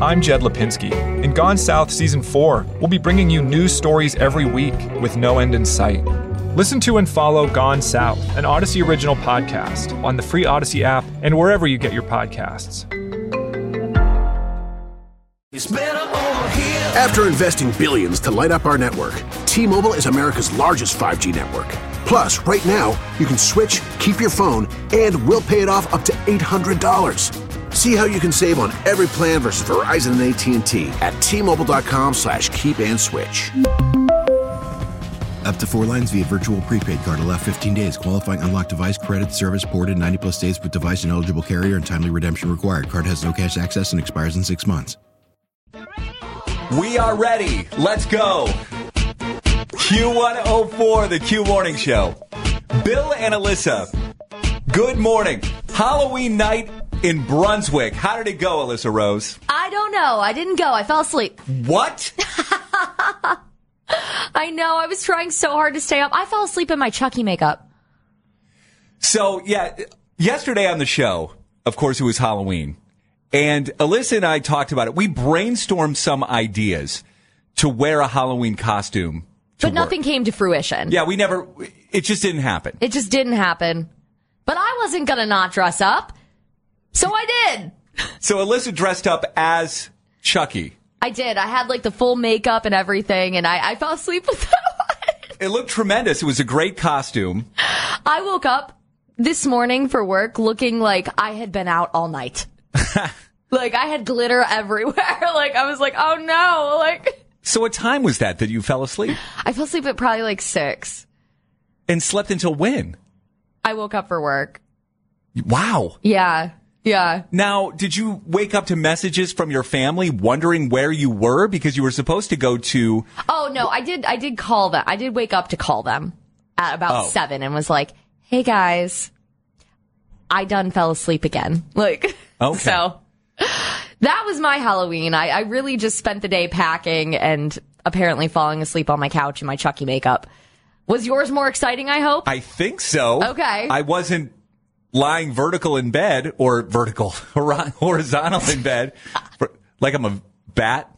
I'm Jed Lipinski. In Gone South Season 4, we'll be bringing you news stories every week with no end in sight. Listen to and follow Gone South, an Odyssey original podcast, on the free Odyssey app and wherever you get your podcasts. After investing billions to light up our network, T-Mobile is America's largest 5G network. Plus, right now, you can switch, keep your phone, and we'll pay it off up to $800. See how you can save on every plan versus Verizon and AT&T at T-Mobile.com/keep-and-switch. Up to 4 lines via virtual prepaid card. Allow 15 days. Qualifying unlocked device credit service ported 90-plus days with device and eligible carrier and timely redemption required. Card has no cash access and expires in 6 months. We are ready. Let's go. Q104, the Q Morning Show. Bill and Alyssa, good morning. Halloween night in Brunswick. How did it go, Alyssa Rose? I don't know. I didn't go. I fell asleep. What? I know. I was trying so hard to stay up. I fell asleep in my Chucky makeup. So, yeah, yesterday on the show, of course, it was Halloween. And Alyssa and I talked about it. We brainstormed some ideas to wear a Halloween costume to But nothing work. came to fruition. Yeah, it just didn't happen. It just didn't happen. But I wasn't going to not dress up. So I did. So Alyssa dressed up as Chucky. I did. I had like the full makeup and everything, and I fell asleep with that. It looked tremendous. It was a great costume. I woke up this morning for work looking like I had been out all night. Like I had glitter everywhere. Like I was like, oh no. Like. So what time was that you fell asleep? I fell asleep at probably like 6. And slept until when? I woke up for work. Wow. Yeah. Now, did you wake up to messages from your family wondering where you were? Because you were supposed to go to... Oh, no, I did call them. I did wake up to call them at about 7 and was like, hey, guys, I done fell asleep again. Like, okay. So that was my Halloween. I really just spent the day packing and apparently falling asleep on my couch in my Chucky makeup. Was yours more exciting, I hope? I think so. Okay. I wasn't lying vertical in bed or horizontal in bed like I'm a bat.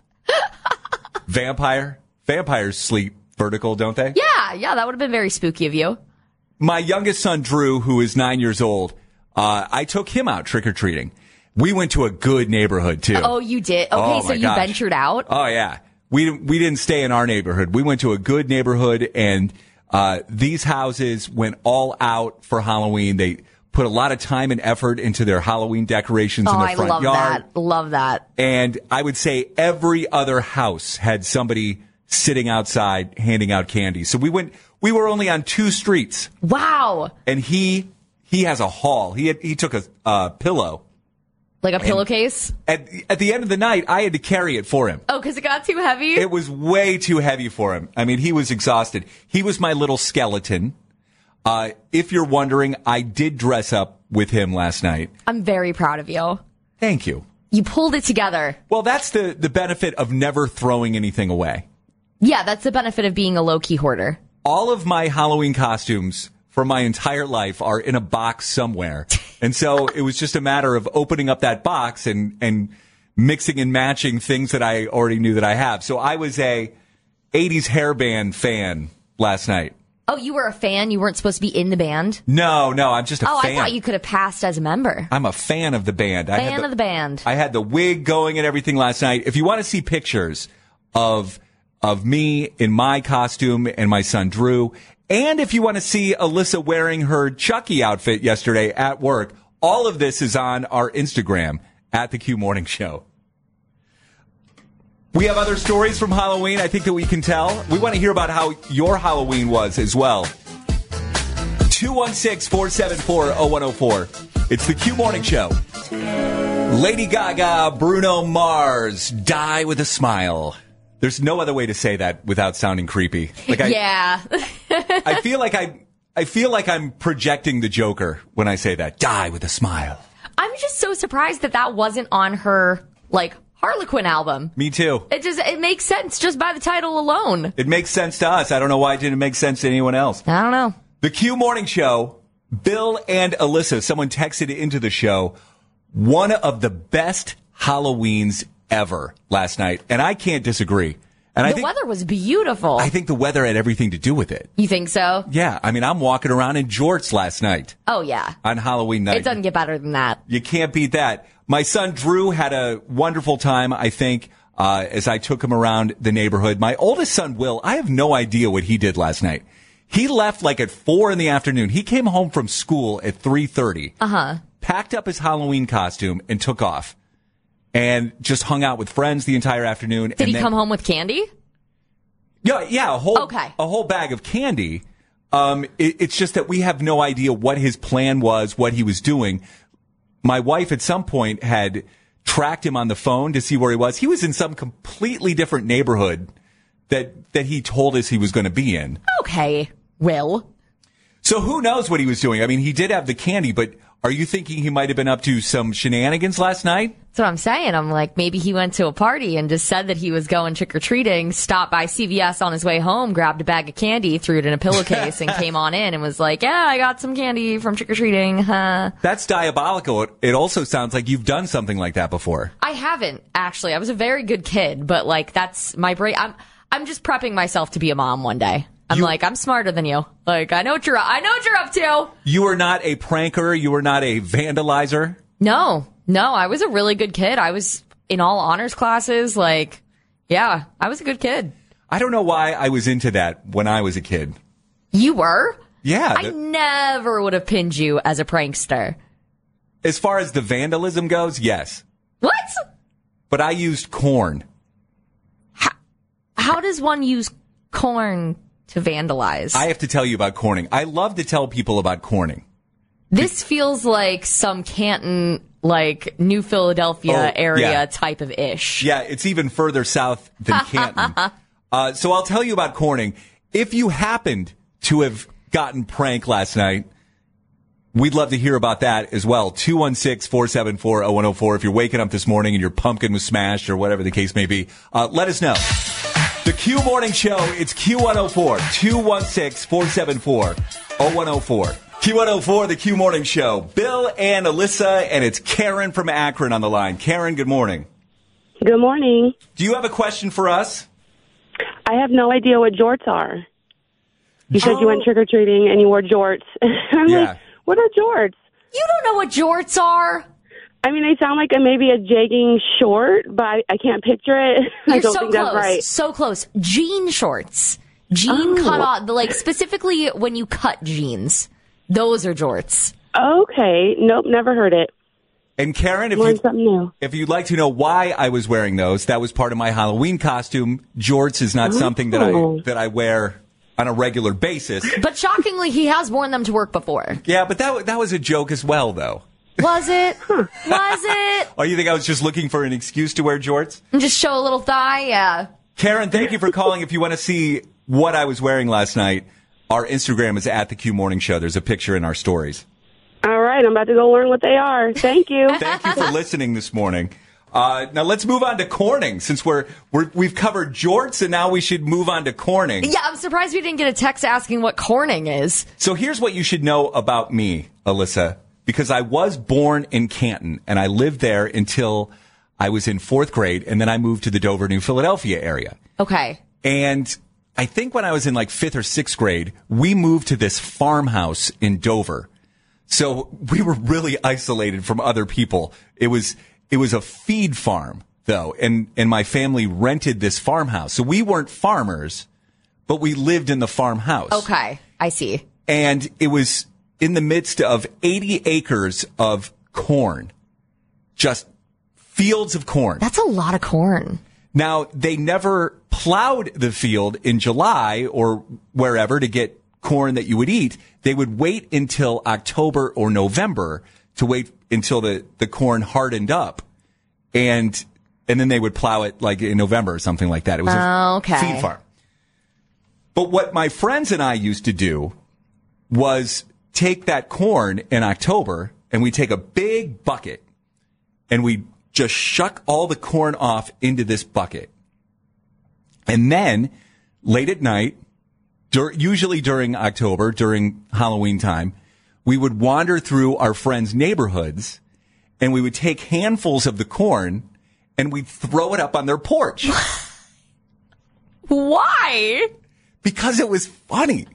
Vampire. Vampires sleep vertical, don't they? Yeah, that would have been very spooky of you. My youngest son, Drew, who is 9 years old, I took him out trick-or-treating. We went to a good neighborhood, too. Oh, you did? Okay, so you ventured out? Oh, yeah. We didn't stay in our neighborhood. We went to a good neighborhood, and these houses went all out for Halloween. They put a lot of time and effort into their Halloween decorations in the front yard. Love that. And I would say every other house had somebody sitting outside handing out candy. So we were only on 2 streets. Wow. And he has a haul. He took a pillow. Like a pillowcase? At the end of the night, I had to carry it for him. Oh, because it got too heavy? It was way too heavy for him. I mean, he was exhausted. He was my little skeleton. If you're wondering, I did dress up with him last night. I'm very proud of you. Thank you. You pulled it together. Well, that's the benefit of never throwing anything away. Yeah, that's the benefit of being a low-key hoarder. All of my Halloween costumes for my entire life are in a box somewhere. And so it was just a matter of opening up that box and mixing and matching things that I already knew that I have. So I was a 80s hair band fan last night. Oh, you were a fan? You weren't supposed to be in the band? No, I'm just a fan. Oh, I thought you could have passed as a member. I'm a fan of the band. Fan of the band. I had the wig going and everything last night. If you want to see pictures of me in my costume and my son Drew, and if you want to see Alyssa wearing her Chucky outfit yesterday at work, all of this is on our Instagram at The Q Morning Show. We have other stories from Halloween, I think, that we can tell. We want to hear about how your Halloween was as well. 216-474-0104. It's The Q Morning Show. Lady Gaga, Bruno Mars, Die with a Smile. There's no other way to say that without sounding creepy. Yeah. I feel like I'm projecting the Joker when I say that. Die with a smile. I'm just so surprised that wasn't on her, Harlequin album. Me too. It makes sense just by the title alone. It makes sense to us. I don't know why it didn't make sense to anyone else. I don't know. The Q Morning Show, Bill and Alyssa, someone texted into the show, one of the best Halloweens ever last night, and I can't disagree. And The weather was beautiful. I think the weather had everything to do with it. You think so? Yeah, I mean, I'm walking around in jorts last night. Oh, yeah. On Halloween night. It doesn't get better than that. You can't beat that. My son Drew had a wonderful time, I think, as I took him around the neighborhood. My oldest son, Will, I have no idea what he did last night. He left like at 4 p.m. He came home from school at 3:30. Packed up his Halloween costume and took off. And just hung out with friends the entire afternoon. Did he come home with candy? Yeah, a whole bag of candy. It's just that we have no idea what his plan was, what he was doing. My wife at some point had tracked him on the phone to see where he was. He was in some completely different neighborhood that he told us he was going to be in. Okay, Will. So who knows what he was doing? I mean, he did have the candy, but are you thinking he might have been up to some shenanigans last night? That's what I'm saying. I'm like, maybe he went to a party and just said that he was going trick-or-treating, stopped by CVS on his way home, grabbed a bag of candy, threw it in a pillowcase, and came on in and was like, yeah, I got some candy from trick-or-treating. That's diabolical. It also sounds like you've done something like that before. I haven't, actually. I was a very good kid, but like, that's my brain. I'm just prepping myself to be a mom one day. I'm smarter than you. Like, I know what you're up to. You were not a pranker. You were not a vandalizer. No, I was a really good kid. I was in all honors classes. Like, yeah, I was a good kid. I don't know why I was into that when I was a kid. You were? Yeah. I never would have pinned you as a prankster. As far as the vandalism goes, yes. What? But I used corn. How does one use corn to vandalize? I have to tell you about corning. I love to tell people about corning. This feels like some Canton, like New Philadelphia area type of ish. Yeah, it's even further south than Canton. So I'll tell you about corning. If you happened to have gotten pranked last night, we'd love to hear about that as well. 216-474-0104. If you're waking up this morning and your pumpkin was smashed or whatever the case may be, let us know. The Q Morning Show, it's Q104, 216-474-0104. Q104, the Q Morning Show. Bill and Alyssa, and it's Karen from Akron on the line. Karen, good morning. Good morning. Do you have a question for us? I have no idea what jorts are. You said you went trick-or-treating and you wore jorts. I'm like, what are jorts? You don't know what jorts are? I mean, they sound like maybe a jegging short, but I can't picture it. You're I don't so think close. That's right. So close. Jean shorts. Jean cut off, like specifically when you cut jeans. Those are jorts. Okay. Nope, never heard it. And Karen, if you'd like to know why I was wearing those, that was part of my Halloween costume. Jorts is not something that I wear on a regular basis. But shockingly, he has worn them to work before. Yeah, but that was a joke as well, though. Was it? Was it? Oh, you think I was just looking for an excuse to wear jorts? And just show a little thigh? Yeah. Karen, thank you for calling. If you want to see what I was wearing last night, our Instagram is at the Q Morning Show. There's a picture in our stories. All right, I'm about to go learn what they are. Thank you. Thank you for listening this morning. Now let's move on to corning. Since we've covered jorts, and now we should move on to corning. Yeah, I'm surprised we didn't get a text asking what corning is. So here's what you should know about me, Alyssa, because I was born in Canton, and I lived there until I was in 4th grade, and then I moved to the Dover, New Philadelphia area. Okay. And I think when I was in like 5th or 6th grade, we moved to this farmhouse in Dover. So we were really isolated from other people. It was a feed farm, though, and my family rented this farmhouse. So we weren't farmers, but we lived in the farmhouse. Okay, I see. And it was in the midst of 80 acres of corn, just fields of corn. That's a lot of corn. Now, they never plowed the field in July or wherever to get corn that you would eat. They would wait until October or November to wait until the corn hardened up. And then they would plow it like in November or something like that. It was a feed farm. But what my friends and I used to do was take that corn in October and we take a big bucket and we just shuck all the corn off into this bucket. And then late at night, usually during October, during Halloween time, we would wander through our friends' neighborhoods and we would take handfuls of the corn and we'd throw it up on their porch. Why? Because it was funny.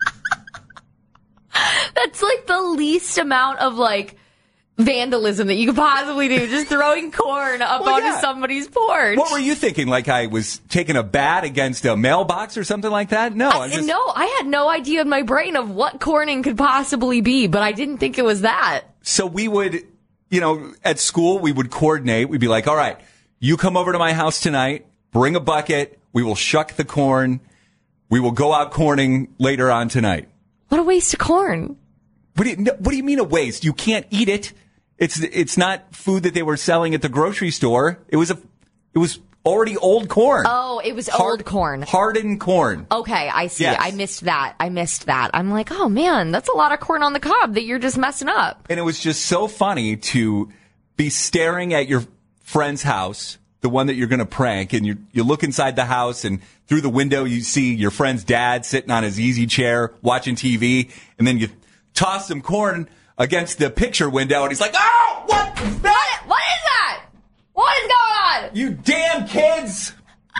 That's like the least amount of like vandalism that you could possibly do. Just throwing corn up onto somebody's porch. What were you thinking? Like I was taking a bat against a mailbox or something like that? No, I had no idea in my brain of what corning could possibly be, but I didn't think it was that. So we would, at school, we would coordinate. We'd be like, all right, you come over to my house tonight, bring a bucket, we will shuck the corn, we will go out corning later on tonight. What a waste of corn. What do you mean a waste? You can't eat it. It's not food that they were selling at the grocery store. It was already old corn. Oh, it was old corn. Hardened corn. Okay, I see. Yes. I missed that. I'm like, oh man, that's a lot of corn on the cob that you're just messing up. And it was just so funny to be staring at your friend's house, the one that you're going to prank, and you look inside the house, and through the window you see your friend's dad sitting on his easy chair watching TV, and then you toss some corn against the picture window, and he's like, oh, what is that? What is that? What is going on? You damn kids!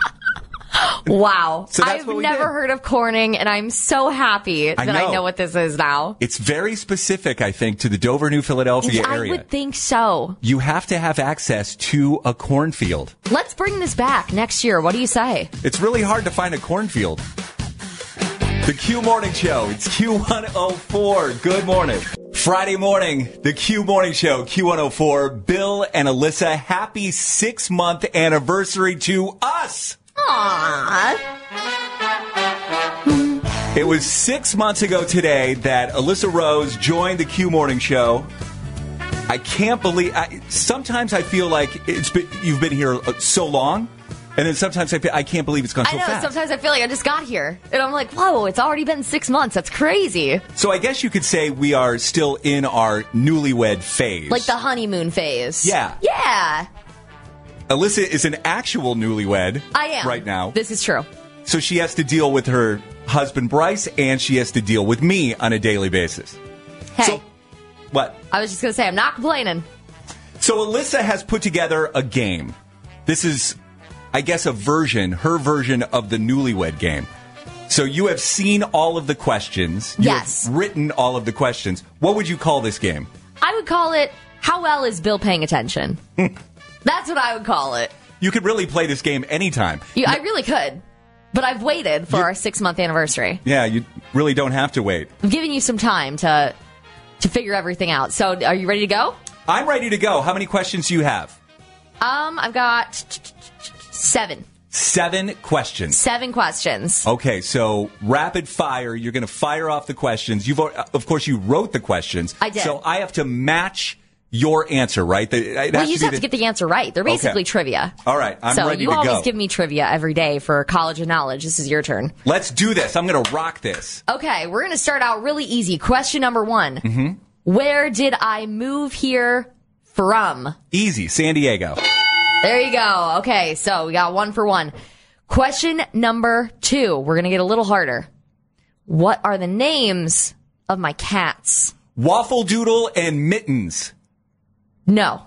Wow. So that's I've what we never did. heard of corning, and I'm so happy that I know what this is now. It's very specific, I think, to the Dover, New Philadelphia area. I would think so. You have to have access to a cornfield. Let's bring this back next year. What do you say? It's really hard to find a cornfield. The Q Morning Show. It's Q104. Good morning. Friday morning, the Q Morning Show, Q104. Bill and Alyssa, happy 6-month anniversary to us. Aww. It was 6 months ago today that Alyssa Rose joined the Q Morning Show. I can't believe. Sometimes I feel like you've been here so long, and then sometimes I can't believe it's gone so fast. Sometimes I feel like I just got here, and I'm like, whoa, it's already been 6 months. That's crazy. So I guess you could say we are still in our newlywed phase, like the honeymoon phase. Yeah. Yeah. Alyssa is an actual newlywed. I am right now. This is true. So she has to deal with her husband Bryce, and she has to deal with me on a daily basis. Hey. So, what? I was just going to say, I'm not complaining. So Alyssa has put together a game. This is, I guess, her version of the newlywed game. So you have seen all of the questions. Yes. You have written all of the questions. What would you call this game? I would call it, how well is Bill paying attention? That's what I would call it. You could really play this game anytime. I really could. But I've waited for our 6-month anniversary. Yeah, you really don't have to wait. I'm giving you some time to figure everything out. So are you ready to go? I'm ready to go. How many questions do you have? I've got 7. 7 questions. 7 questions. Okay, so rapid fire. You're going to fire off the questions. Of course, you wrote the questions. I did. So I have to match your answer, right? You just have to get the answer right. They're basically trivia. All right, I'm ready to go. So you always give me trivia every day for College of Knowledge. This is your turn. Let's do this. I'm going to rock this. Okay, we're going to start out really easy. Question number 1. Mm-hmm. Where did I move here from? Easy, San Diego. There you go. Okay, so we got 1 for 1. Question number 2. We're going to get a little harder. What are the names of my cats? Waffle Doodle and Mittens. No.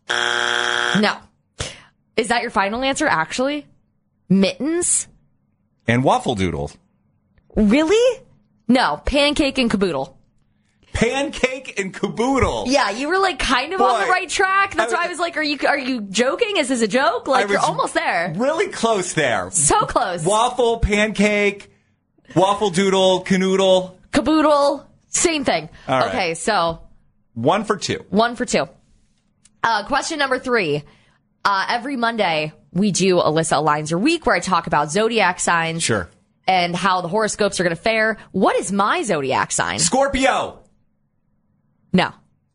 No. Is that your final answer, actually? Mittens? And Waffle Doodle. Really? No. Pancake and Caboodle. Pancake and Caboodle. Yeah, you were like kind of on the right track. That's why I was like, are you joking? Is this a joke? Like, you're almost there. Really close there. So close. Waffle, pancake, Waffle Doodle, canoodle. Caboodle. Same thing. All right. Okay, so. 1 for 2. 1 for 2. Question number 3. Every Monday, we do Alyssa Aligns Your Week, where I talk about zodiac signs. Sure. And how the horoscopes are going to fare. What is my zodiac sign? Scorpio. No.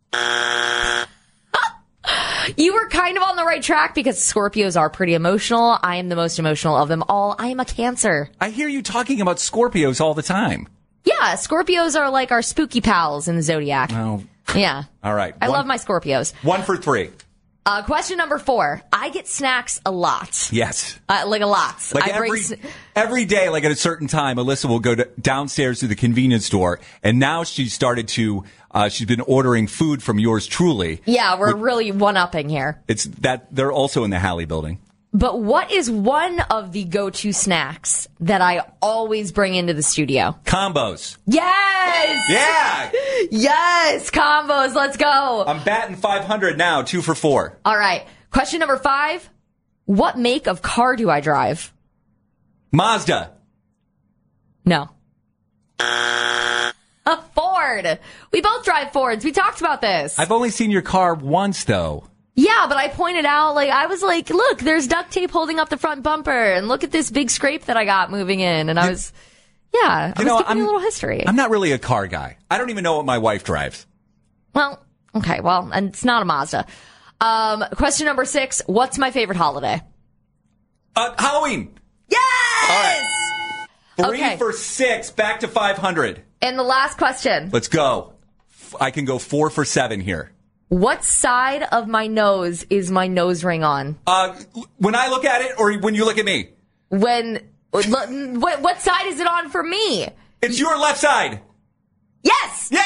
You were kind of on the right track because Scorpios are pretty emotional. I am the most emotional of them all. I am a Cancer. I hear you talking about Scorpios all the time. Yeah, Scorpios are like our spooky pals in the zodiac. Oh. Yeah. All right. I love my Scorpios. 1 for 3. Question number 4. I get snacks a lot. Yes. Like a lot. Like every day, like at a certain time, Alyssa will go downstairs to the convenience store, and now she's started to, she's been ordering food from yours truly. Yeah, we're really one-upping here. It's that they're also in the Halley building. But what is one of the go-to snacks that I always bring into the studio? Combos. Yes! Yeah! Yes! Combos, let's go! I'm batting 500 now, 2 for 4. All right. Question number 5. What make of car do I drive? Mazda. No. A Ford. We both drive Fords. We talked about this. I've only seen your car once, though. Yeah, but I pointed out, I was like, look, there's duct tape holding up the front bumper, and look at this big scrape that I got moving in. And I was giving you a little history. I'm not really a car guy. I don't even know what my wife drives. Well, okay, and it's not a Mazda. Question number 6, what's my favorite holiday? Halloween. Yes! All right. 3 for 6, back to 500. And the last question. Let's go. I can go 4 for 7 here. What side of my nose is my nose ring on? When I look at it, or when you look at me? What side is it on for me? It's your left side. Yes! Yeah!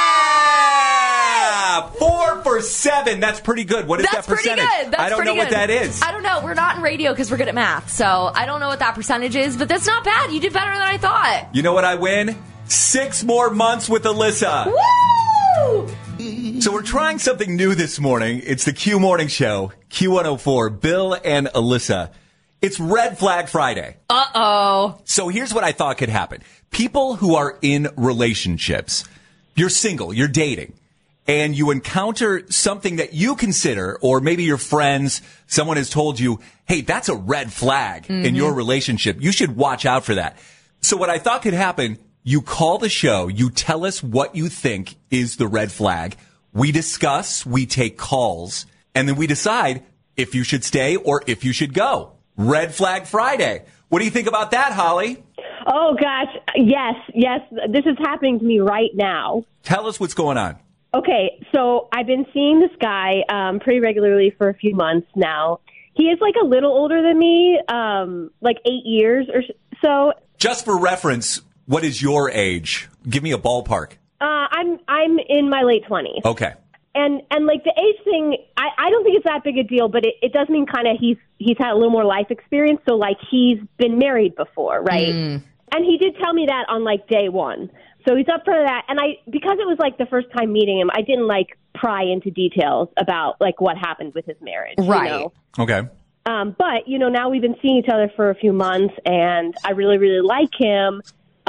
4 for 7. That's pretty good. What is that percentage? Pretty good. I don't know what that is. I don't know. We're not in radio because we're good at math. So I don't know what that percentage is, but that's not bad. You did better than I thought. You know what I win? 6 more months with Alyssa. Woo! So we're trying something new this morning. It's the Q Morning Show, Q104, Bill and Alyssa. It's Red Flag Friday. Uh-oh. So here's what I thought could happen. People who are in relationships, you're single, you're dating, and you encounter something that you consider, or maybe your friends, someone has told you, hey, that's a red flag in your relationship. You should watch out for that. So what I thought could happen, you call the show, you tell us what you think is the red flag. We discuss, we take calls, and then we decide if you should stay or if you should go. Red Flag Friday. What do you think about that, Holly? Oh, gosh. Yes. This is happening to me right now. Tell us what's going on. Okay, so I've been seeing this guy pretty regularly for a few months now. He is a little older than me, 8 years or so. Just for reference, what is your age? Give me a ballpark. I'm in my late 20s. Okay. And the age thing, I don't think it's that big a deal, but it does mean kind of he's had a little more life experience. So he's been married before, right? And he did tell me that on day one. So he's up for that. And because it was the first time meeting him, I didn't pry into details about what happened with his marriage. Right. You know? Okay. But now we've been seeing each other for a few months, and I really, really like him.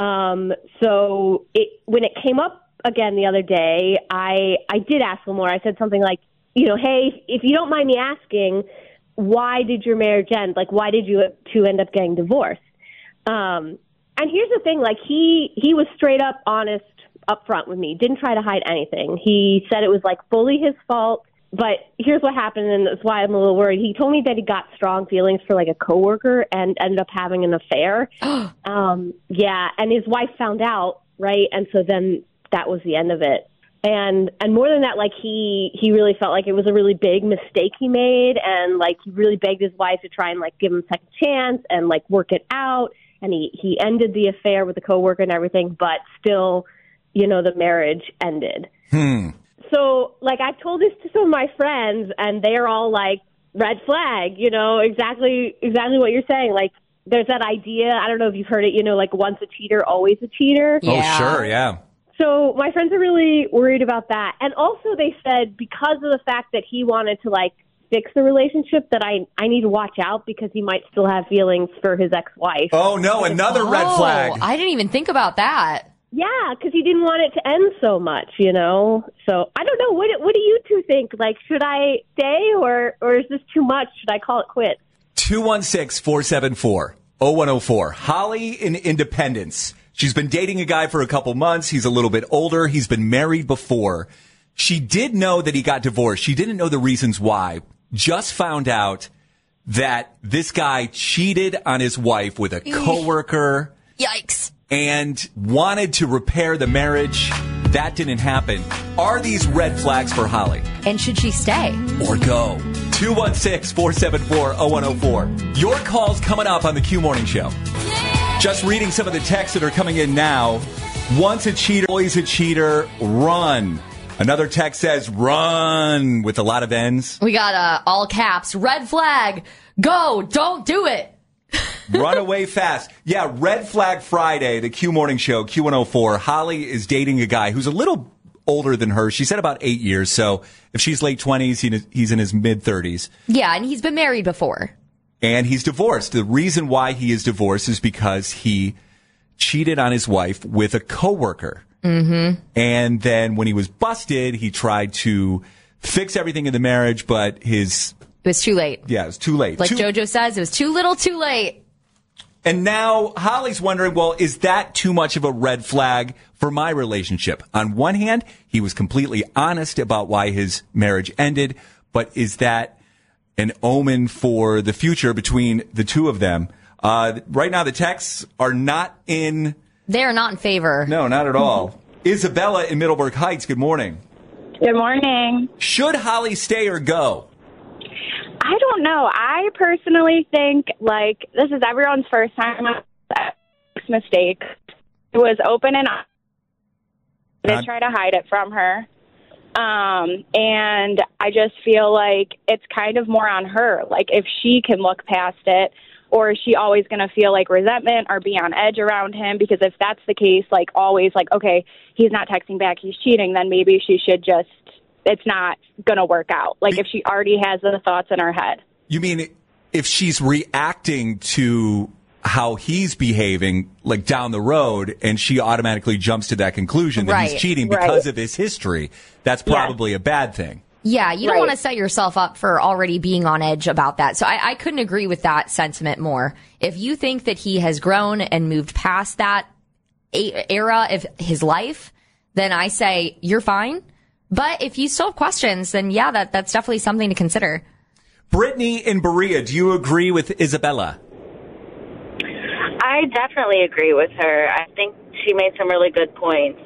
So when it came up again the other day, I did ask him more. I said something like, hey, if you don't mind me asking, why did your marriage end? Why did you two end up getting divorced? And here's the thing, he was straight up honest up front with me, didn't try to hide anything. He said it was fully his fault. But here's what happened, and that's why I'm a little worried. He told me that he got strong feelings for a coworker and ended up having an affair. Yeah, and his wife found out, right? And so then that was the end of it. And more than that, he really felt like it was a really big mistake he made, and he really begged his wife to try and give him a second chance and work it out. And he ended the affair with the coworker and everything, but still, the marriage ended. So, I've told this to some of my friends, and they're all red flag, exactly what you're saying. There's that idea, I don't know if you've heard it, once a cheater, always a cheater. Yeah. Oh, sure, yeah. So my friends are really worried about that. And also they said because of the fact that he wanted to, fix the relationship, that I need to watch out because he might still have feelings for his ex-wife. Oh, no, another red flag. I didn't even think about that. Yeah, because he didn't want it to end so much, So I don't know. What do you two think? Should I stay or is this too much? Should I call it quits? 216-474-0104. Holly in Independence. She's been dating a guy for a couple months. He's a little bit older. He's been married before. She did know that he got divorced. She didn't know the reasons why. Just found out that this guy cheated on his wife with a coworker. Yikes. And wanted to repair the marriage. That didn't happen. Are these red flags for Holly? And should she stay? or go? 216-474-0104. Your call's coming up on the Q Morning Show. Just reading some of the texts that are coming in now. Once a cheater, always a cheater, run. Another text says run with a lot of N's. We got all caps, red flag, go, don't do it. Run away fast. Yeah, Red Flag Friday, the Q Morning Show, Q104. Holly is dating a guy who's a little older than her. She said about 8 years. So if she's late 20s, he's in his mid 30s. Yeah, and he's been married before. And he's divorced. The reason why he is divorced is because he cheated on his wife with a coworker. Mm-hmm. And then when he was busted, he tried to fix everything in the marriage, but it was too late. Yeah, it was too late. Like JoJo says, it was too little, too late. And now Holly's wondering, well, is that too much of a red flag for my relationship? On one hand, he was completely honest about why his marriage ended, but is that an omen for the future between the two of them? Right now, the texts are not in... They are not in favor. No, not at all. Isabella in Middleburg Heights, good morning. Good morning. Should Holly stay or go? I don't know. I personally think, this is everyone's first time mistake. It was open and honest. They try to hide it from her. And I just feel like it's kind of more on her. Like, if she can look past it, or is she always going to feel like resentment or be on edge around him? Because if that's the case, always okay, he's not texting back, he's cheating, then maybe she should just, it's not going to work out. If she already has the thoughts in her head. You mean if she's reacting to how he's behaving, down the road, and she automatically jumps to that conclusion that he's cheating because of his history, that's probably a bad thing. Yeah, you don't want to set yourself up for already being on edge about that. So I couldn't agree with that sentiment more. If you think that he has grown and moved past that era of his life, then I say you're fine. But if you still have questions, then yeah, that's definitely something to consider. Brittany in Berea, do you agree with Isabella? I definitely agree with her. I think she made some really good points.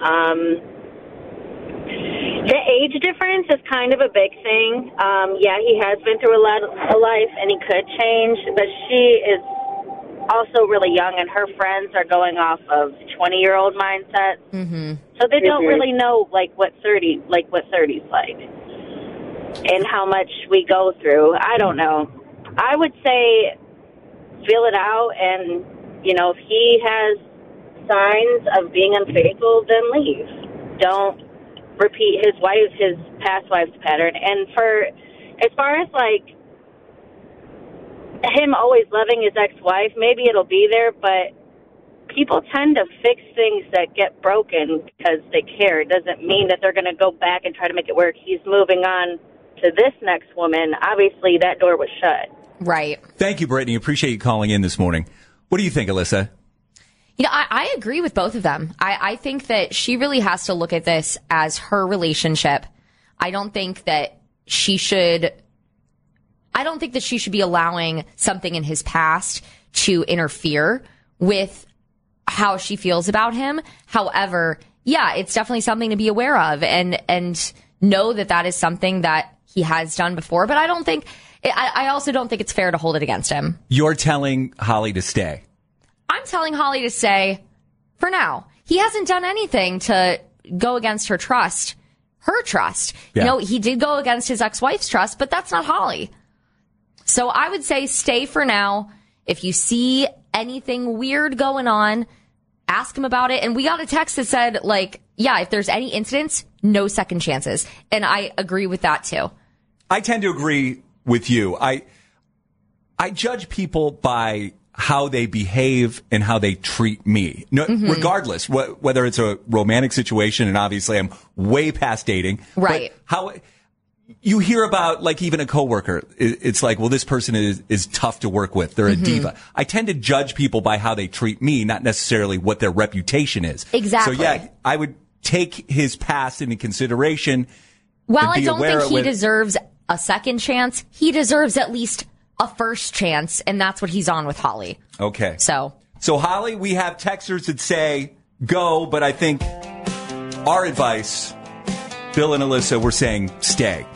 The age difference is kind of a big thing. He has been through a lot of life, and he could change, but she is also really young, and her friends are going off of 20-year-old mindsets. Mm-hmm. So they don't really know what 30's like, and how much we go through. I don't know. I would say feel it out, and if he has signs of being unfaithful, then leave. Don't repeat his past wife's pattern. And as far as him always loving his ex-wife, maybe it'll be there, but people tend to fix things that get broken because they care. It doesn't mean that they're going to go back and try to make it work. He's moving on to this next woman. Obviously, that door was shut. Right. Thank you, Brittany. Appreciate you calling in this morning. What do you think, Alyssa? I agree with both of them. I think that she really has to look at this as her relationship. I don't think that she should be allowing something in his past to interfere with how she feels about him. However, yeah, it's definitely something to be aware of and know that is something that he has done before. But I also don't think it's fair to hold it against him. You're telling Holly to stay. I'm telling Holly to stay for now. He hasn't done anything to go against her trust. Yeah. He did go against his ex-wife's trust, but that's not Holly. So I would say stay for now. If you see anything weird going on, ask him about it. And we got a text that said, if there's any incidents, no second chances. And I agree with that too. I tend to agree with you. I judge people by how they behave and how they treat me. No, regardless, whether it's a romantic situation, and obviously I'm way past dating. Right. How you hear about even a coworker, it's well, this person is tough to work with. They're a diva. I tend to judge people by how they treat me, not necessarily what their reputation is. Exactly. So yeah, I would take his past into consideration. Well, I don't think he deserves a second chance. He deserves at least a first chance, and that's what he's on with Holly. Okay. So Holly, we have texters that say go, but I think our advice, Bill and Alyssa, we're saying stay.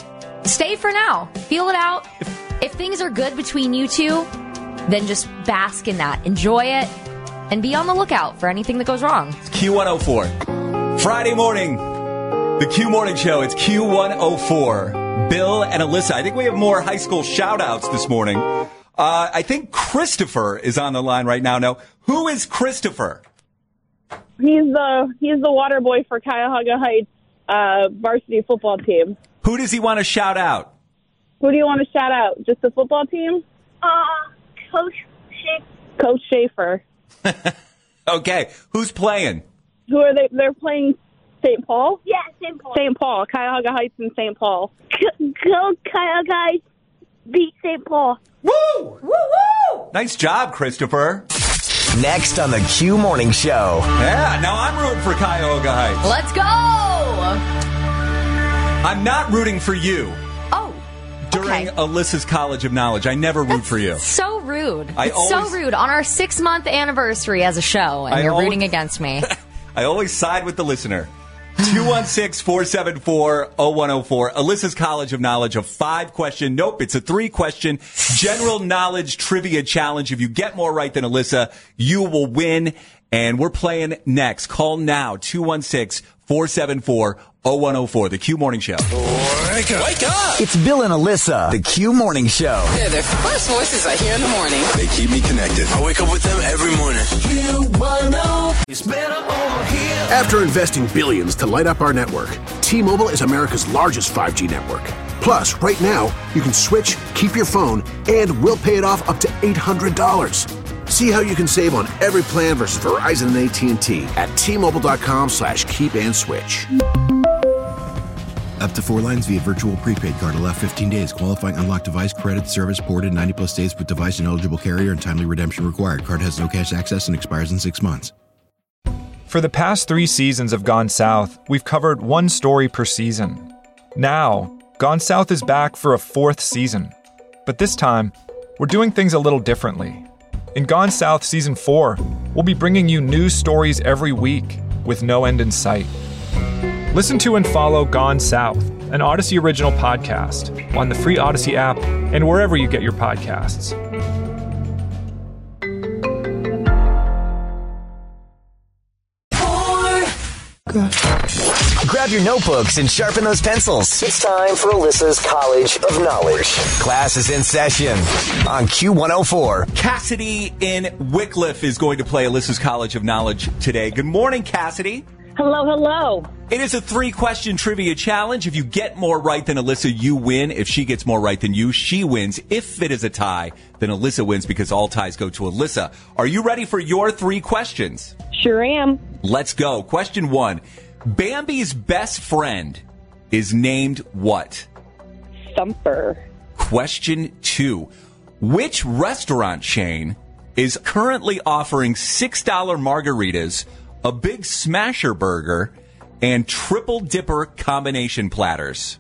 stay for now. Feel it out. If things are good between you two, then just bask in that. Enjoy it and be on the lookout for anything that goes wrong. It's Q104. Friday morning, the Q Morning Show. It's Q104. Bill and Alyssa. I think we have more high school shout-outs this morning. I think Christopher is on the line right now. Now, who is Christopher? He's the water boy for Cuyahoga Heights varsity football team. Who does he want to shout out? Who do you want to shout out? Just the football team? Coach Schaefer. Okay, who's playing? Who are they? They're playing St. Paul? Yeah, St. Paul. St. Paul. Cuyahoga Heights and St. Paul. Go Cuyahoga Heights. Beat St. Paul. Woo! Woo woo! Nice job, Christopher. Next on the Q Morning Show. Yeah, now I'm rooting for Cuyahoga Heights. Let's go! I'm not rooting for you. Oh, During Alyssa's College of Knowledge. I never root for you. So rude. It's so rude. On our 6-month anniversary as a show, and you're rooting against me. I always side with the listener. 216-474-0104. Alyssa's College of Knowledge, a 5-question. Nope, it's a 3-question general knowledge trivia challenge. If you get more right than Alyssa, you will win. And we're playing next. Call now, 216-474-0104. The Q Morning Show. Wake up! It's Bill and Alyssa, the Q Morning Show. They're the first voices I hear in the morning. They keep me connected. I wake up with them every morning. After investing billions to light up our network, T-Mobile is America's largest 5G network. Plus, right now, you can switch, keep your phone, and we'll pay it off up to $800. See how you can save on every plan versus Verizon and AT&T at T-Mobile.com/keep-and-switch. Up to 4 lines via virtual prepaid card. Allow 15 days. Qualifying unlocked device credit service ported 90+ days with device and eligible carrier and timely redemption required. Card has no cash access and expires in 6 months. For the past 3 seasons of Gone South, we've covered one story per season. Now, Gone South is back for a 4th season. But this time, we're doing things a little differently. In Gone South Season 4, we'll be bringing you new stories every week with no end in sight. Listen to and follow Gone South, an Odyssey original podcast, on the free Odyssey app and wherever you get your podcasts. Grab your notebooks and sharpen those pencils. It's time for Alyssa's College of Knowledge. Class is in session on Q104. Cassidy in Wycliffe is going to play Alyssa's College of Knowledge today. Good morning, Cassidy. Hello. It is a 3-question trivia challenge. If you get more right than Alyssa, you win. If she gets more right than you, she wins. If it is a tie, then Alyssa wins because all ties go to Alyssa. Are you ready for your 3 questions? Sure am. Let's go. Question 1. Bambi's best friend is named what? Thumper. Question 2. Which restaurant chain is currently offering $6 margaritas, a Big Smasher burger, and Triple Dipper combination platters?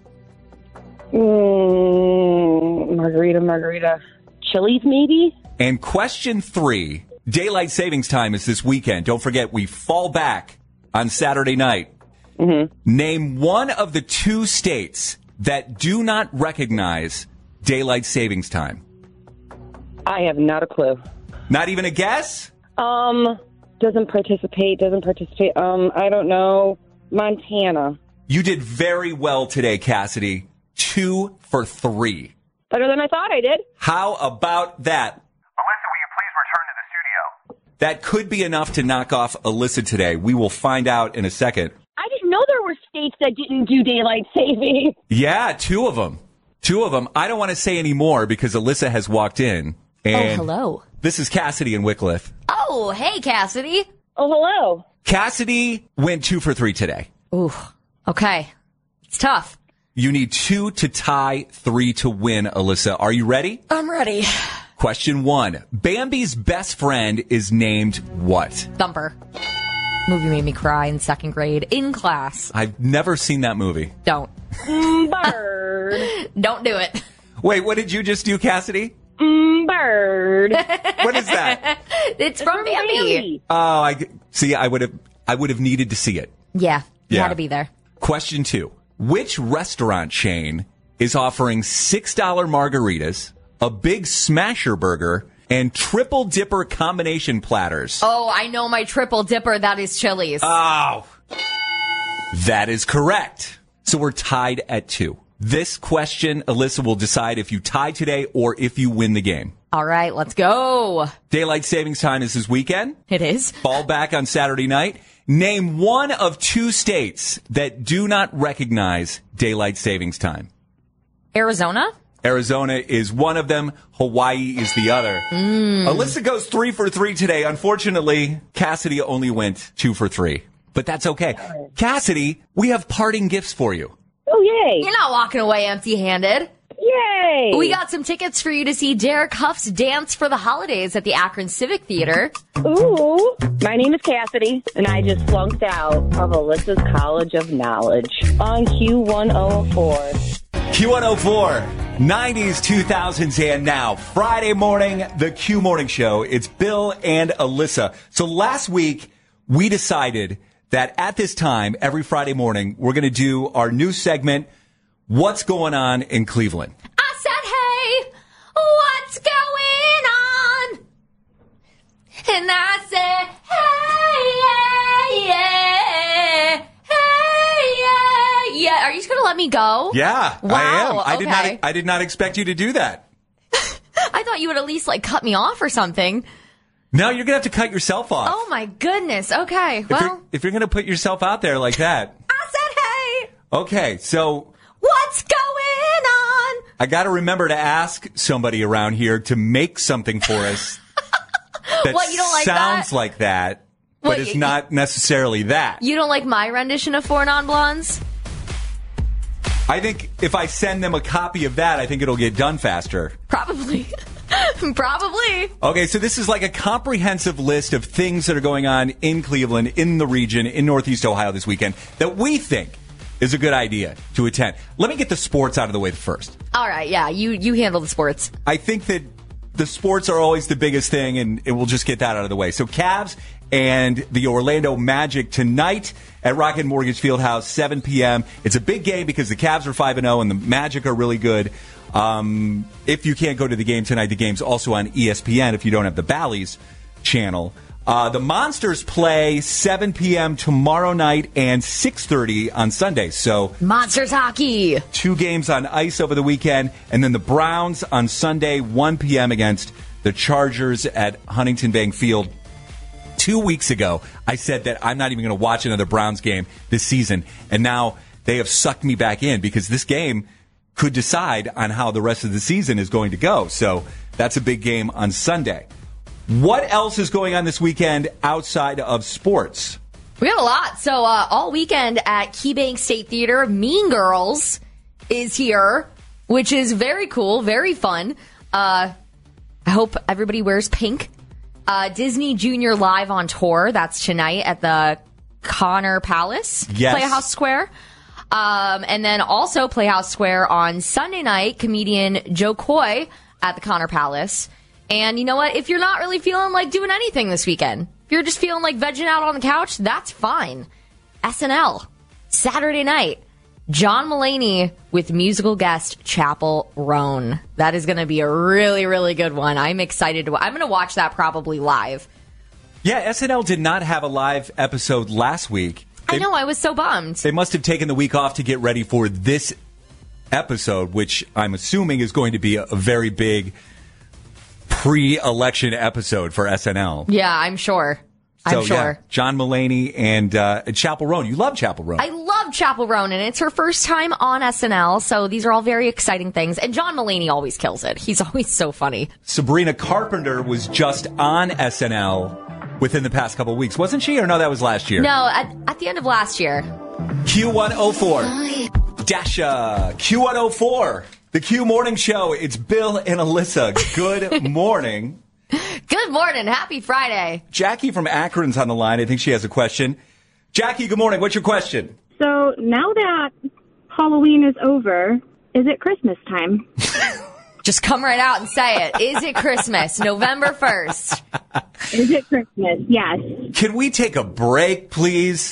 Margarita. Chili's, maybe? And question 3. Daylight savings time is this weekend. Don't forget, we fall back on Saturday night. Mm-hmm. Name one of the 2 states that do not recognize daylight savings time. I have not a clue. Not even a guess? Doesn't participate. I don't know. Montana. You did very well today, Cassidy. 2 for 3. Better than I thought I did. How about that? Alyssa, will you please return to the studio? That could be enough to knock off Alyssa today. We will find out in a second. I didn't know there were states that didn't do daylight saving. Yeah, 2 of them. 2 of them. I don't want to say any more because Alyssa has walked in. And hello. This is Cassidy in Wycliffe. Oh, hey, Cassidy. Oh, hello. Cassidy went 2 for 3 today. Ooh, okay. It's tough. You need 2 to tie, 3 to win, Alyssa. Are you ready? I'm ready. Question 1. Bambi's best friend is named what? Thumper. Movie made me cry in 2nd grade in class. I've never seen that movie. Don't. Bird. Don't do it. Wait, what did you just do, Cassidy? Bird. What is that? It's from Bambi. Oh, I would have needed to see it. Yeah, you Yeah. had to be there. Question 2. Which restaurant chain is offering $6 margaritas, a big smasher burger, and triple dipper combination platters. Oh, I know my triple dipper. That is Chili's. Oh, that is correct. So we're tied at 2. This question, Alyssa, will decide if you tie today or if you win the game. All right, let's go. Daylight savings time is this weekend. It is. Fall back on Saturday night. Name one of 2 states that do not recognize daylight savings time. Arizona? Arizona is one of them. Hawaii is the other. Alyssa goes 3 for 3 today. Unfortunately, Cassidy only went 2 for 3. But that's okay. Cassidy, we have parting gifts for you. Oh, yay. You're not walking away empty-handed. Yay. We got some tickets for you to see Derek Huff's Dance for the Holidays at the Akron Civic Theater. Ooh. My name is Cassidy, and I just flunked out of Alyssa's College of Knowledge on Q104. Q104, 90s, 2000s, and now. Friday morning, the Q Morning Show. It's Bill and Alyssa. So last week, we decided that at this time, every Friday morning, we're going to do our new segment, What's Going On in Cleveland. I said, hey, what's going on? And I said, hey, yeah, hey, yeah. Are you just going to let me go? Yeah, Wow, I am. okay. I did not expect you to do that. I thought you would at least, cut me off or something. No, you're going to have to cut yourself off. Oh, my goodness. Okay, well. If you're going to put yourself out there like that. I said, hey, Okay, so what's going on? I got to remember to ask somebody around here to make something for us that What, you don't like sounds that? like that, but What, it's you- not necessarily that. You don't like my rendition of Four Non-Blondes? I think if I send them a copy of that, I think it'll get done faster. Probably. Probably. Okay, so this is like a comprehensive list of things that are going on in Cleveland, in the region, in Northeast Ohio this weekend that we think is a good idea to attend. Let me get the sports out of the way first. All right, yeah, you handle the sports. I think that the sports are always the biggest thing, and we'll just get that out of the way. So Cavs and the Orlando Magic tonight at Rocket Mortgage Fieldhouse, 7 p.m. It's a big game because the Cavs are 5-0 and the Magic are really good. If you can't go to the game tonight, the game's also on ESPN if you don't have the Bally's channel. The Monsters play 7 p.m. tomorrow night and 6:30 on Sunday. So Monsters hockey. 2 games on ice over the weekend. And then the Browns on Sunday, 1 p.m. against the Chargers at Huntington Bank Field. 2 weeks ago, I said that I'm not even going to watch another Browns game this season. And now they have sucked me back in because this game could decide on how the rest of the season is going to go. So that's a big game on Sunday. What else is going on this weekend outside of sports? We got a lot. So all weekend at KeyBank State Theater, Mean Girls is here, which is very cool, very fun. I hope everybody wears pink. Disney Junior Live on Tour. That's tonight at the Connor Palace, Yes. Playhouse Square. And then also Playhouse Square on Sunday night, comedian Joe Coy at the Connor Palace. And you know what? If you're not really feeling like doing anything this weekend, if you're just feeling like vegging out on the couch, that's fine. SNL, Saturday night. John Mulaney with musical guest Chappell Roan. That is going to be a really, really good one. I'm excited I'm going to watch that probably live. Yeah, SNL did not have a live episode last week. I know, I was so bummed. They must have taken the week off to get ready for this episode, which I'm assuming is going to be a very big pre-election episode for SNL. Yeah, I'm sure. I'm sure. Yeah, John Mulaney and Chappell Roan. You love Chappell Roan. I love Chappell Roan, and it's her first time on SNL, so these are all very exciting things. And John Mulaney always kills it. He's always so funny. Sabrina Carpenter was just on SNL within the past couple of weeks, wasn't she? Or no, that was last year. No, at the end of last year. Q104. Dasha. Q104. The Q Morning Show. It's Bill and Alyssa. Good morning. Good morning. Happy Friday. Jackie from Akron's on the line. I think she has a question. Jackie, good morning. What's your question? So now that Halloween is over, is it Christmas time? Just come right out and say it. Is it Christmas? November 1st. Is it Christmas? Yes. Can we take a break, please?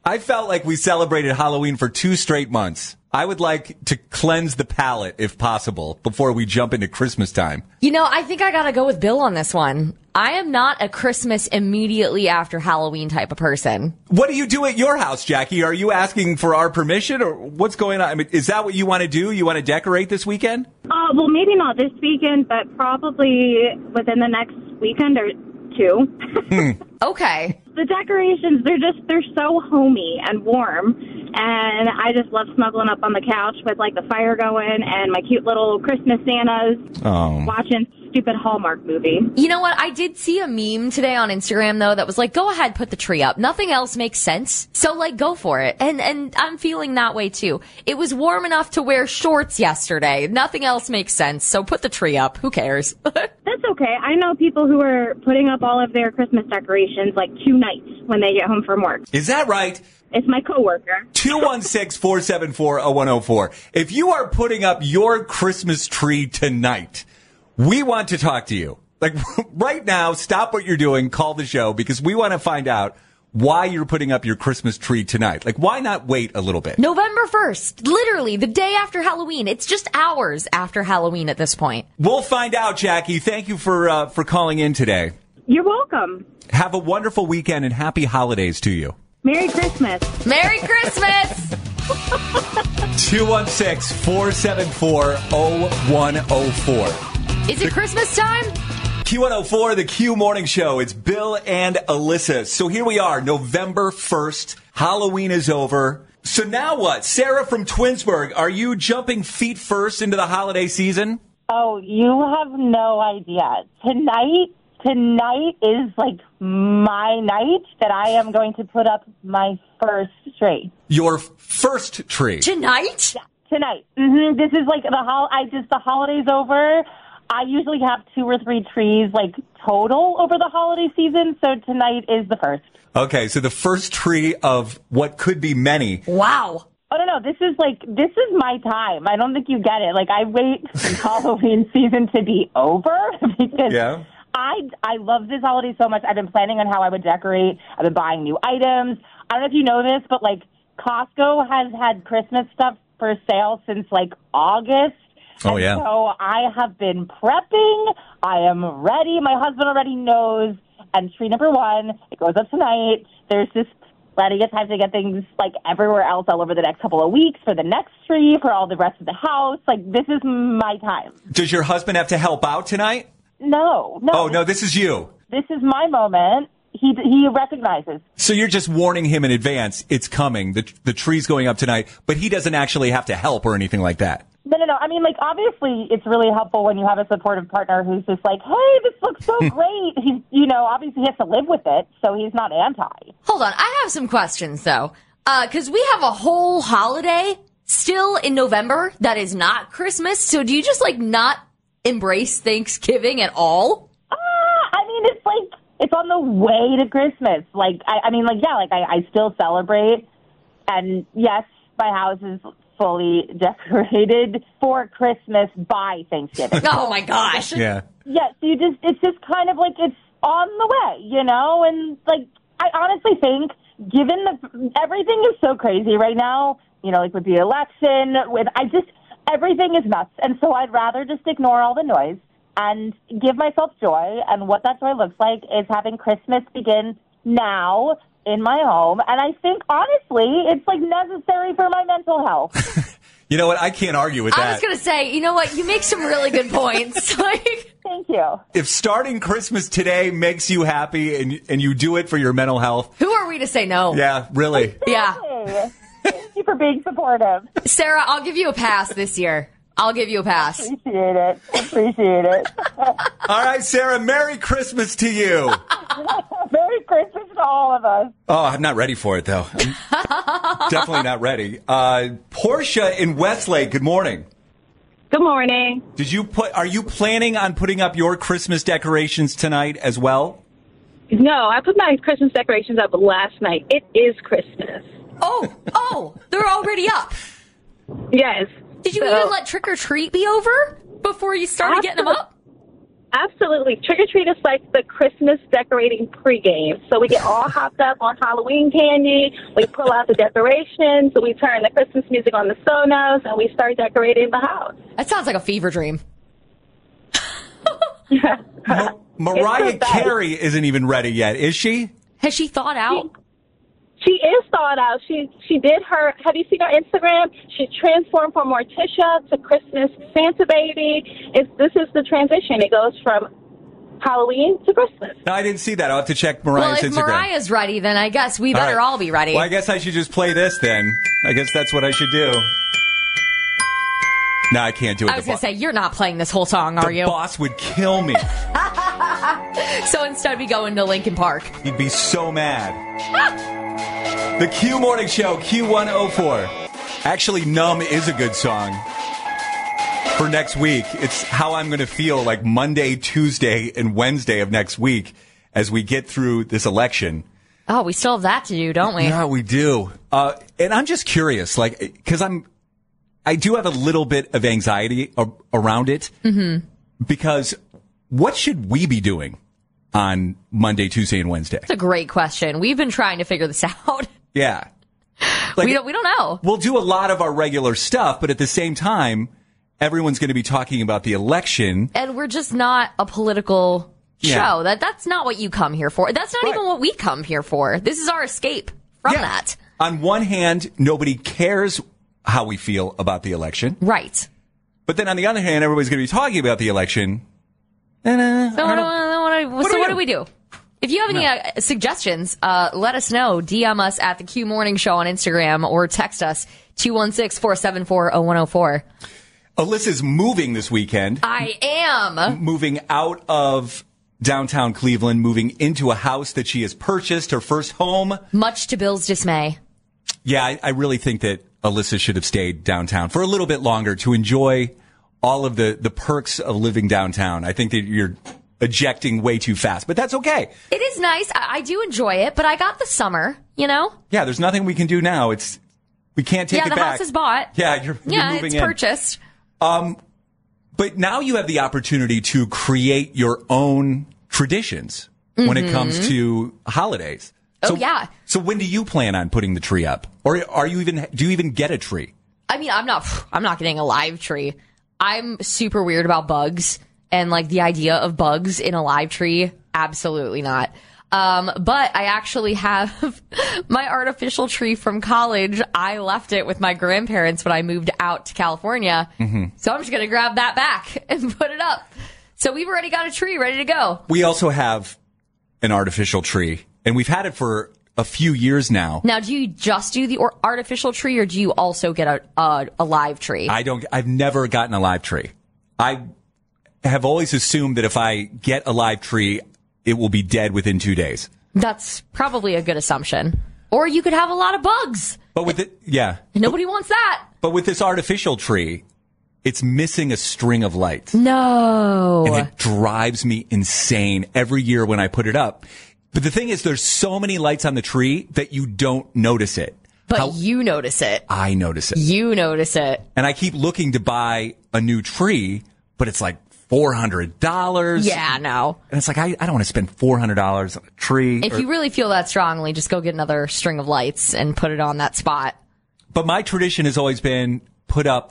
I felt like we celebrated Halloween for 2 straight months. I would like to cleanse the palate, if possible, before we jump into Christmas time. You know, I think I gotta go with Bill on this one. I am not a Christmas immediately after Halloween type of person. What do you do at your house, Jackie? Are you asking for our permission, or what's going on? I mean, is that what you want to do? You want to decorate this weekend? Well, maybe not this weekend, but probably within the next weekend or two. Okay. The decorations, they're so homey and warm, and I just love snuggling up on the couch with like the fire going and my cute little Christmas Santas, watching stupid Hallmark movie. You know what? I did see a meme today on Instagram though that was like, go ahead, put the tree up. Nothing else makes sense. So like, go for it. And I'm feeling that way too. It was warm enough to wear shorts yesterday. Nothing else makes sense. So put the tree up. Who cares? That's okay. I know people who are putting up all of their Christmas decorations like 2 nights when they get home from work. Is that right? It's my coworker. 216-474-0104. If you are putting up your Christmas tree tonight, we want to talk to you. Like right now, stop what you're doing, call the show, because we want to find out why you're putting up your Christmas tree tonight. Like, why not wait a little bit? November 1st, literally the day after Halloween. It's just hours after Halloween at this point. We'll find out, Jackie. Thank you for calling in today. You're welcome. Have a wonderful weekend and happy holidays to you. Merry Christmas. Merry Christmas. 216-474-0104. Is it Christmas time? Q104, the Q Morning Show. It's Bill and Alyssa. So here we are, November 1st. Halloween is over. So now what? Sarah from Twinsburg, are you jumping feet first into the holiday season? Oh, you have no idea. Tonight is like my night that I am going to put up my first tree. Your first tree? Tonight? Yeah, tonight. Mm-hmm. This is like the holiday's over. I usually have 2 or 3 trees like total over the holiday season, so tonight is the first. Okay, so the first tree of what could be many. Wow. Oh, no, this is my time. I don't think you get it. Like, I wait for Halloween season to be over because I love this holiday so much. I've been planning on how I would decorate. I've been buying new items. I don't know if you know this, but like Costco has had Christmas stuff for sale since like August. Oh, yeah. So I have been prepping. I am ready. My husband already knows. And tree number 1, it goes up tonight. There's just plenty of time to get things like everywhere else all over the next couple of weeks for the next tree, for all the rest of the house. Like, this is my time. Does your husband have to help out tonight? No. Oh, no, this is you. This is my moment. He recognizes. So you're just warning him in advance, it's coming, the tree's going up tonight, but he doesn't actually have to help or anything like that. No. I mean, like, obviously, it's really helpful when you have a supportive partner who's just like, hey, this looks so great. He's, obviously he has to live with it, so he's not anti. Hold on. I have some questions, though. Because we have a whole holiday still in November that is not Christmas. So do you just, like, not embrace Thanksgiving at all? I mean, it's like, it's on the way to Christmas. Like, I still celebrate. And, yes, my house is fully decorated for Christmas by Thanksgiving. Oh my gosh. Yeah. Yeah, so it's just kind of like it's on the way, and like I honestly think given everything is so crazy right now, like with the election, everything is nuts. And so I'd rather just ignore all the noise and give myself joy, and what that joy looks like is having Christmas begin now in my home, and I think, honestly, it's, like, necessary for my mental health. You know what? I can't argue with that. I was going to say, you know what? You make some really good points. Thank you. If starting Christmas today makes you happy and you do it for your mental health. Who are we to say no? Yeah, really. Exactly. Yeah. Thank you for being supportive. Sarah, I'll give you a pass this year. I'll give you a pass. Appreciate it. All right, Sarah, Merry Christmas to you. Merry Christmas to all of us. Oh, I'm not ready for it, though. I'm definitely not ready. Portia in Westlake, good morning. Good morning. Are you planning on putting up your Christmas decorations tonight as well? No, I put my Christmas decorations up last night. It is Christmas. Oh, they're already up. Yes. Did you even let Trick or Treat be over before you started getting them up? Absolutely. Trick or treat is like the Christmas decorating pregame. So we get all hopped up on Halloween candy. We pull out the decorations. We turn the Christmas music on the Sonos, and we start decorating the house. That sounds like a fever dream. Mariah Carey isn't even ready yet, is she? Has she thought out? She is thought out. She did her. Have you seen her Instagram? She transformed from Morticia to Christmas Santa baby. This is the transition. It goes from Halloween to Christmas. No, I didn't see that. I'll have to check Mariah's Well, if Instagram. Mariah's ready, then I guess we better all be ready. Well, I guess I should just play this then. I guess that's what I should do. No, I can't do it. I was going to say, you're not playing this whole song, are you? The boss would kill me. So instead we go into Lincoln Park. He'd be so mad. The Q Morning Show, Q104. Actually, Numb is a good song for next week. It's how I'm going to feel like Monday, Tuesday, and Wednesday of next week as we get through this election. Oh, we still have that to do, don't we? Yeah, we do. And I'm just curious, like, because I do have a little bit of anxiety around it. Mm-hmm. Because what should we be doing on Monday, Tuesday, and Wednesday? That's a great question. We've been trying to figure this out. Yeah. Like, we don't know. We'll do a lot of our regular stuff, but at the same time, everyone's going to be talking about the election. And we're just not a political show. Yeah. That's not what you come here for. That's not even what we come here for. This is our escape from that. On one hand, nobody cares how we feel about the election. Right. But then on the other hand, everybody's going to be talking about the election. So what do we do? If you have any suggestions, let us know. DM us at the Q Morning Show on Instagram or text us 216-474-0104. Alyssa's moving this weekend. I am. Moving out of downtown Cleveland, moving into a house that she has purchased, her first home. Much to Bill's dismay. Yeah, I really think that Alyssa should have stayed downtown for a little bit longer to enjoy all of the perks of living downtown. I think that you're ejecting way too fast, but that's okay. It is nice. I do enjoy it, but I got the summer, you know? Yeah, there's nothing we can do now. We can't take it back. Yeah, the house is bought. Yeah, you're moving it's in. Purchased. But now you have the opportunity to create your own traditions when it comes to holidays. So when do you plan on putting the tree up? Or do you even get a tree? I mean, I'm not getting a live tree. I'm super weird about bugs and like the idea of bugs in a live tree. Absolutely not. But I actually have my artificial tree from college. I left it with my grandparents when I moved out to California. Mm-hmm. So I'm just going to grab that back and put it up. So we've already got a tree ready to go. We also have an artificial tree, and we've had it for a few years now. Now, do you just do the artificial tree, or do you also get a live tree? I've never gotten a live tree. I have always assumed that if I get a live tree, it will be dead within 2 days. That's probably a good assumption. Or you could have a lot of bugs. But with it, yeah. Nobody wants that. But with this artificial tree, it's missing a string of lights. No. And it drives me insane every year when I put it up. But the thing is, there's so many lights on the tree that you don't notice it. But you notice it. I notice it. You notice it. And I keep looking to buy a new tree, but it's like $400. Yeah, no. And it's like, I don't want to spend $400 on a tree. If you really feel that strongly, just go get another string of lights and put it on that spot. But my tradition has always been put up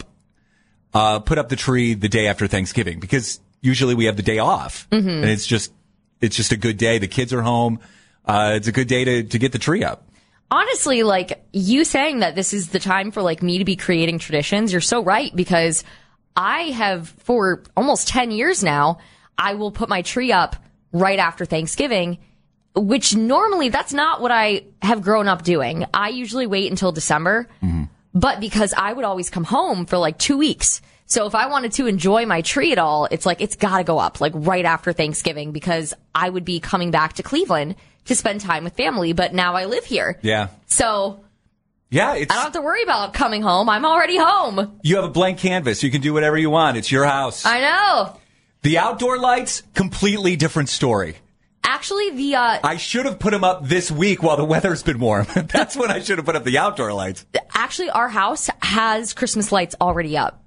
the tree the day after Thanksgiving, because usually we have the day off. Mm-hmm. And it's just a good day. The kids are home. It's a good day to get the tree up. Honestly, like you saying that this is the time for like me to be creating traditions, you're so right, because I have for almost 10 years now, I will put my tree up right after Thanksgiving, which normally that's not what I have grown up doing. I usually wait until December, but because I would always come home for like 2 weeks. So if I wanted to enjoy my tree at all, it's like, it's got to go up like right after Thanksgiving, because I would be coming back to Cleveland to spend time with family. But now I live here. Yeah. So yeah, I don't have to worry about coming home. I'm already home. You have a blank canvas. You can do whatever you want. It's your house. I know. The outdoor lights, completely different story. Actually, I should have put them up this week while the weather's been warm. That's when I should have put up the outdoor lights. Actually, our house has Christmas lights already up.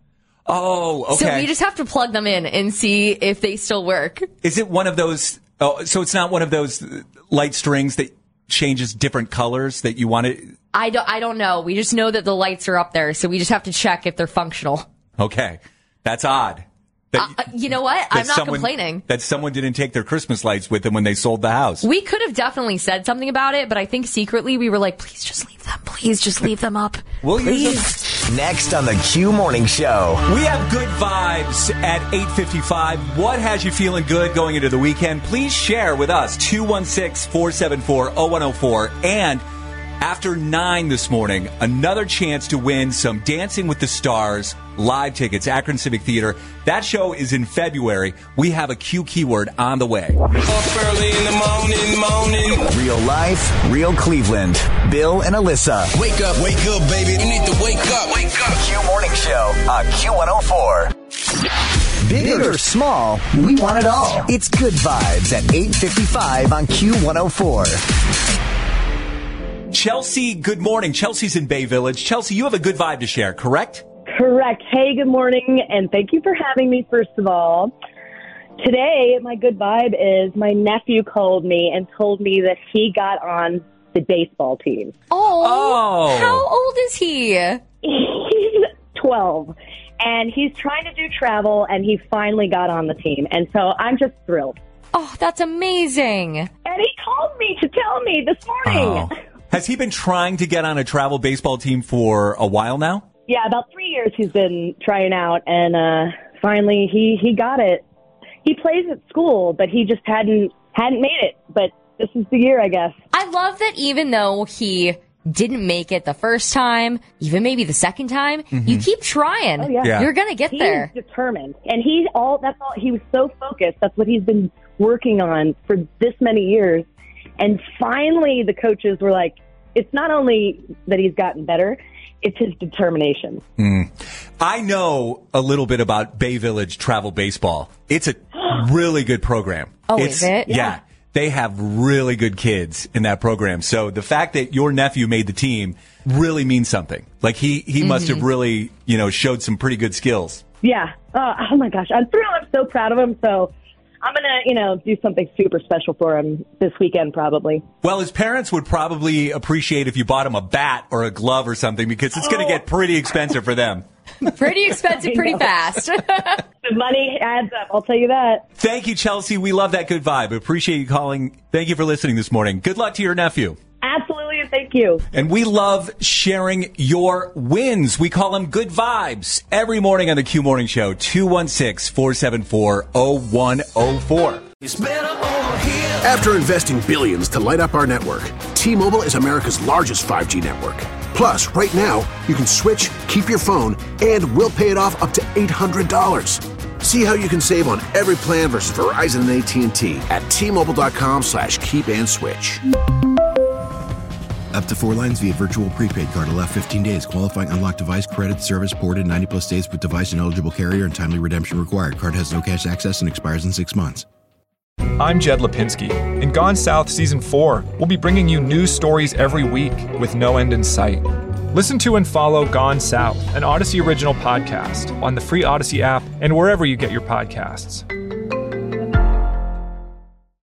Oh, okay. So we just have to plug them in and see if they still work. Is it one of those? Oh, so it's not one of those light strings that changes different colors that you want to? I don't know. We just know that the lights are up there, so we just have to check if they're functional. Okay. That's odd. You know what? I'm not complaining. That someone didn't take their Christmas lights with them when they sold the house. We could have definitely said something about it, but I think secretly we were like, please just leave them. Please just leave them up. We'll use them. Next on the Q Morning Show. We have good vibes at 8:55. What has you feeling good going into the weekend? Please share with us. 216-474-0104. And after 9 this morning, another chance to win some Dancing with the Stars live tickets, Akron Civic Theater. That show is in February. We have a Q keyword on the way. Up early in the morning. Real life, real Cleveland. Bill and Alyssa. Wake up, baby. You need to wake up. Wake up. Q Morning Show on Q104. Big or small, we want it all. It's Good Vibes at 8:55 on Q104. Chelsea, good morning. Chelsea's in Bay Village. Chelsea, you have a good vibe to share, correct? Correct. Hey, good morning, and thank you for having me, first of all. Today, my good vibe is my nephew called me and told me that he got on the baseball team. Oh. How old is he? He's 12, and he's trying to do travel, and he finally got on the team, and so I'm just thrilled. Oh, that's amazing. And he called me to tell me this morning. Oh. Has he been trying to get on a travel baseball team for a while now? Yeah, about 3 years he's been trying out, and finally he got it. He plays at school, but he just hadn't made it. But this is the year, I guess. I love that even though he didn't make it the first time, even maybe the second time, you keep trying. Oh, yeah. You're going to get there. He's determined. And he was so focused. That's what he's been working on for this many years. And finally, the coaches were like, it's not only that he's gotten better, it's his determination. I know a little bit about Bay Village Travel Baseball. It's a really good program. Oh, is it? Yeah. They have really good kids in that program. So the fact that your nephew made the team really means something. Like he must have really, showed some pretty good skills. Yeah. Oh my gosh. I'm thrilled. I'm so proud of him. So I'm going to, do something super special for him this weekend, probably. Well, his parents would probably appreciate if you bought him a bat or a glove or something, because it's going to get pretty expensive for them. Pretty expensive, pretty fast. The money adds up, I'll tell you that. Thank you, Chelsea. We love that good vibe. Appreciate you calling. Thank you for listening this morning. Good luck to your nephew. Absolutely, thank you. And we love sharing your wins. We call them good vibes. Every morning on the Q Morning Show, 216-474-0104. It's better over here. After investing billions to light up our network, T-Mobile is America's largest 5G network. Plus, right now, you can switch, keep your phone, and we'll pay it off up to $800. See how you can save on every plan versus Verizon and AT&T at T-Mobile.com/keep-and-switch. Up to 4 lines via virtual prepaid card. Allow 15 days. Qualifying unlocked device credit service ported 90+ days with device and eligible carrier and timely redemption required. Card has no cash access and expires in 6 months. I'm Jed Lipinski. In Gone South Season 4, we'll be bringing you news stories every week with no end in sight. Listen to and follow Gone South, an Odyssey original podcast, on the free Odyssey app and wherever you get your podcasts.